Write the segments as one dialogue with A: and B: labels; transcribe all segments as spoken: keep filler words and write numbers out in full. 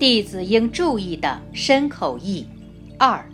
A: 弟子应注意的深口意二。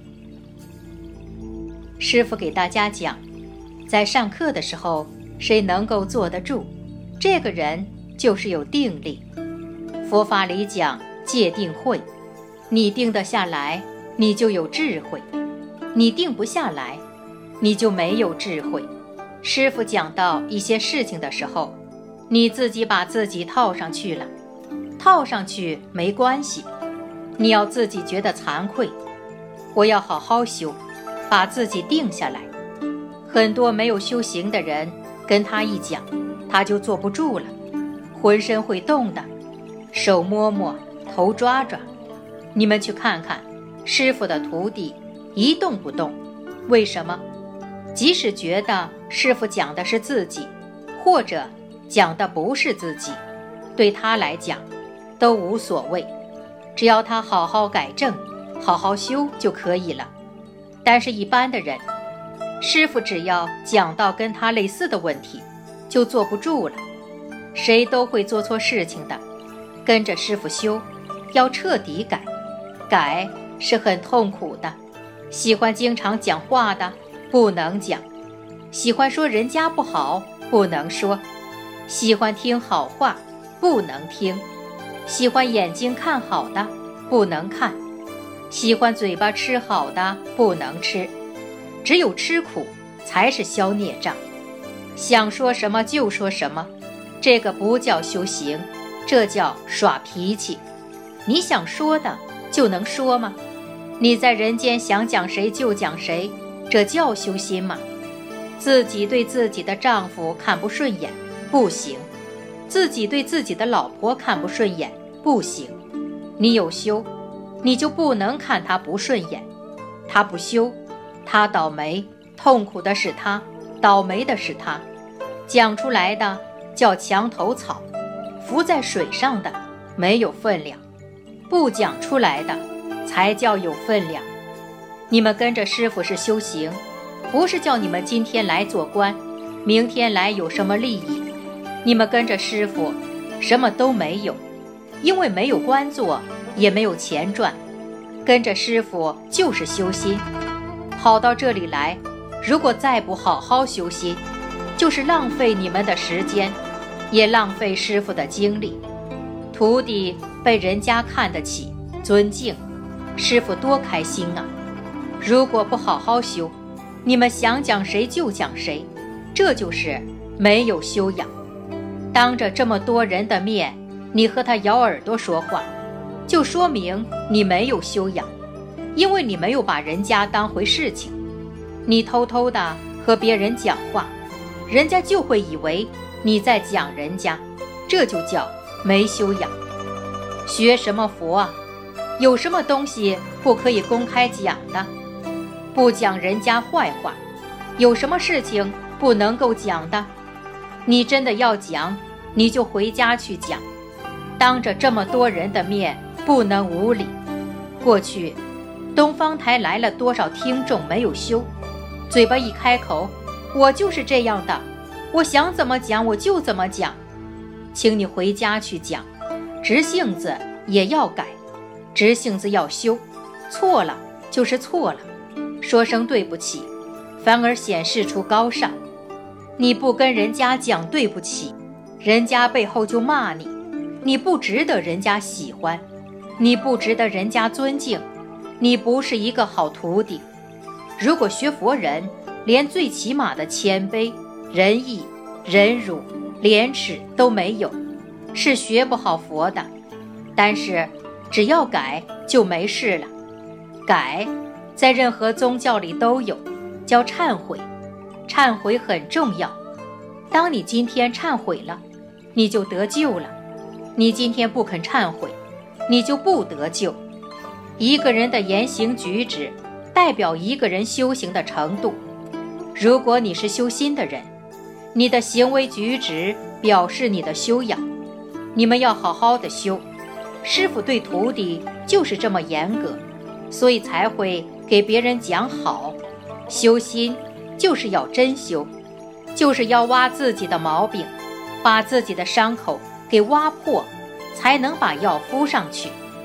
A: 师父给大家讲，在上课的时候，谁能够坐得住，这个人就是有定力。佛法里讲戒定慧，你定得下来，你就有智慧；你定不下来，你就没有智慧。师父讲到一些事情的时候，你自己把自己套上去了，套上去没关系，你要自己觉得惭愧。我要好好修，把自己定下来。很多没有修行的人，跟他一讲，他就坐不住了，浑身会动的，手摸摸，头抓抓。你们去看看，师父的徒弟一动不动，为什么？即使觉得师父讲的是自己，或者讲的不是自己，对他来讲都无所谓，只要他好好改正，好好修就可以了。但是一般的人，师父只要讲到跟他类似的问题，就坐不住了。谁都会做错事情的，跟着师父修，要彻底改。改是很痛苦的。喜欢经常讲话的不能讲，喜欢说人家不好不能说，喜欢听好话不能听，喜欢眼睛看好的不能看，喜欢嘴巴吃好的不能吃。只有吃苦才是消孽障，想说什么就说什么，这个不叫修行，这叫耍脾气。你想说的就能说吗？你在人间想讲谁就讲谁，这叫修心吗？自己对自己的丈夫看不顺眼，不行；自己对自己的老婆看不顺眼，不行。你有修，你就不能看他不顺眼。他不修，他倒霉，痛苦的是他，倒霉的是他。讲出来的叫墙头草，浮在水上的没有分量，不讲出来的才叫有分量。你们跟着师父是修行，不是叫你们今天来做官，明天来有什么利益。你们跟着师父什么都没有，因为没有官做，也没有钱赚。跟着师父就是修心。跑到这里来，如果再不好好修心，就是浪费你们的时间，也浪费师父的精力。徒弟被人家看得起尊敬，师父多开心啊！如果不好好修，你们想讲谁就讲谁，这就是没有修养。当着这么多人的面，你和他咬耳朵说话，就说明你没有修养，因为你没有把人家当回事情。你偷偷的和别人讲话，人家就会以为你在讲人家，这就叫没修养。学什么佛啊？有什么东西不可以公开讲的？不讲人家坏话。有什么事情不能够讲的？你真的要讲，你就回家去讲。当着这么多人的面，不能无礼。过去东方台来了多少听众没有修，嘴巴一开口，我就是这样的，我想怎么讲我就怎么讲。请你回家去讲，直性子也要改，直性子要修，错了就是错了，说声对不起，反而显示出高尚。你不跟人家讲对不起，人家背后就骂你，你不值得人家喜欢，你不值得人家尊敬，你不是一个好徒弟。如果学佛人连最起码的谦卑、仁义、忍辱、廉耻都没有，是学不好佛的。但是只要改就没事了。改在任何宗教里都有，叫忏悔。忏悔很重要。当你今天忏悔了，你就得救了。你今天不肯忏悔，你就不得救。一个人的言行举止代表一个人修行的程度。如果你是修心的人，你的行为举止表示你的修养。你们要好好的修。师父对徒弟就是这么严格，所以才会给别人讲好。修心就是要真修，就是要挖自己的毛病，把自己的伤口给挖破，才能把药敷上去。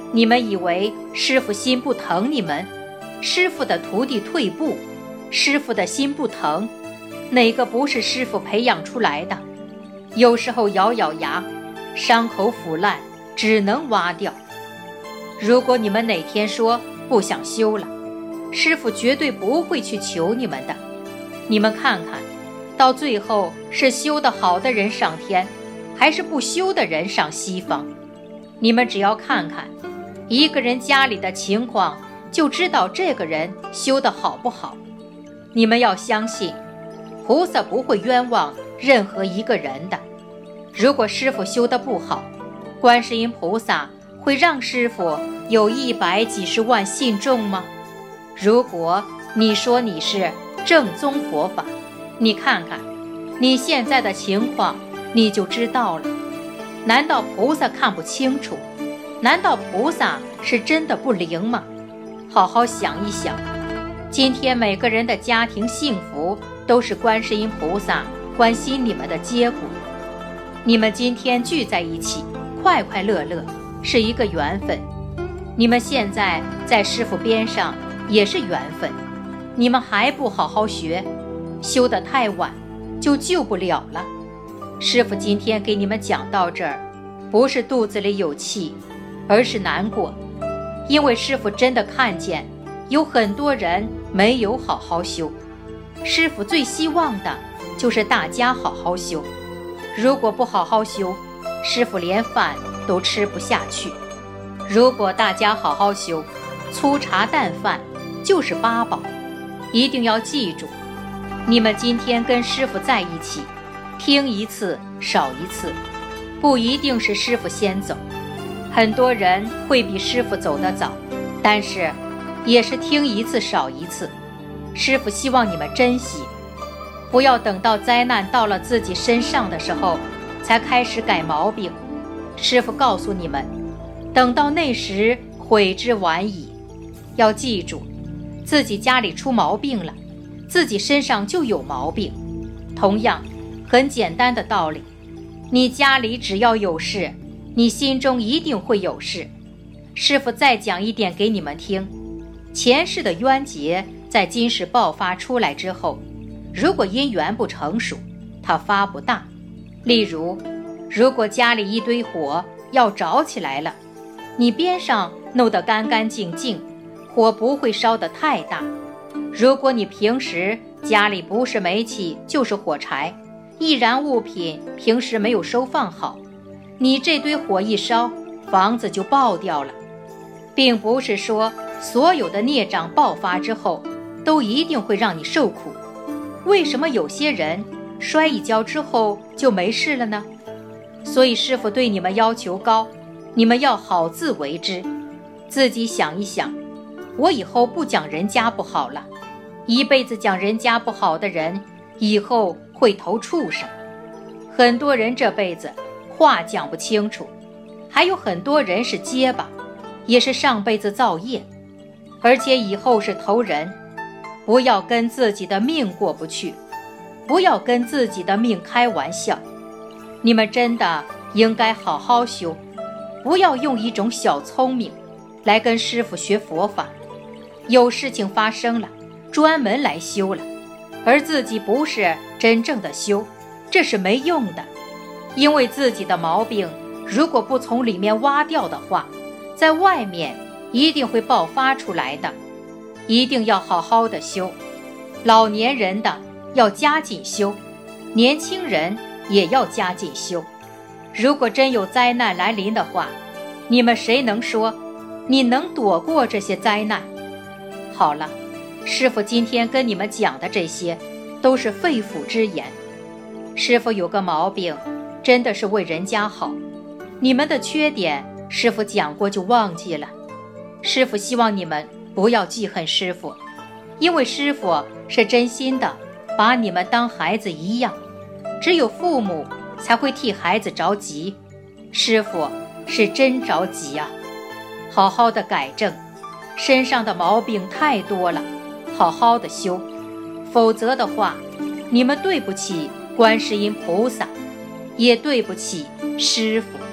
A: 你们以为师父心不疼你们？师父的徒弟退步，师父的心不疼，哪个不是师父培养出来的？有时候咬咬牙，伤口腐烂，只能挖掉。如果你们哪天说不想修了，师父绝对不会去求你们的。你们看看，到最后是修得好的人上天，还是不修的人上西方？你们只要看看一个人家里的情况，就知道这个人修得好不好。你们要相信，菩萨不会冤枉任何一个人的。如果师父修得不好，观世音菩萨会让师父有一百几十万信众吗？如果你说你是正宗佛法，你看看你现在的情况，你就知道了。难道菩萨看不清楚？难道菩萨是真的不灵吗？好好想一想，今天每个人的家庭幸福都是观世音菩萨关心你们的结果。你们今天聚在一起，快快乐乐，是一个缘分。你们现在在师父边上也是缘分。你们还不好好学，修得太晚就救不了了。师父今天给你们讲到这儿，不是肚子里有气，而是难过。因为师父真的看见有很多人没有好好修，师父最希望的就是大家好好修。如果不好好修，师父连饭都吃不下去。如果大家好好修，粗茶淡饭就是八宝。一定要记住，你们今天跟师父在一起，听一次少一次，不一定是师父先走。很多人会比师父走得早，但是也是听一次少一次。师父希望你们珍惜，不要等到灾难到了自己身上的时候才开始改毛病。师父告诉你们，等到那时悔之晚矣。要记住，自己家里出毛病了，自己身上就有毛病。同样很简单的道理，你家里只要有事，你心中一定会有事。师父再讲一点给你们听，前世的冤结在今世爆发出来之后，如果因缘不成熟，它发不大。例如，如果家里一堆火要着起来了，你边上弄得干干净净，火不会烧得太大。如果你平时家里不是煤气就是火柴，易燃物品平时没有收放好，你这堆火一烧，房子就爆掉了。并不是说所有的孽障爆发之后都一定会让你受苦。为什么有些人摔一跤之后就没事了呢？所以师父对你们要求高，你们要好自为之。自己想一想，我以后不讲人家不好了。一辈子讲人家不好的人，以后会投畜生。很多人这辈子话讲不清楚，还有很多人是结巴，也是上辈子造业，而且以后是投人。不要跟自己的命过不去，不要跟自己的命开玩笑。你们真的应该好好修，不要用一种小聪明来跟师父学佛法。有事情发生了，专门来修了，而自己不是真正的修，这是没用的。因为自己的毛病如果不从里面挖掉的话，在外面一定会爆发出来的。一定要好好的修，老年人的要加紧修，年轻人也要加紧修。如果真有灾难来临的话，你们谁能说你能躲过这些灾难？好了，师父今天跟你们讲的这些都是肺腑之言。师父有个毛病，真的是为人家好。你们的缺点师父讲过就忘记了。师父希望你们不要记恨师父，因为师父是真心的把你们当孩子一样。只有父母才会替孩子着急，师父是真着急啊。好好的改正，身上的毛病太多了，好好的修，否则的话，你们对不起观世音菩萨，也对不起师父。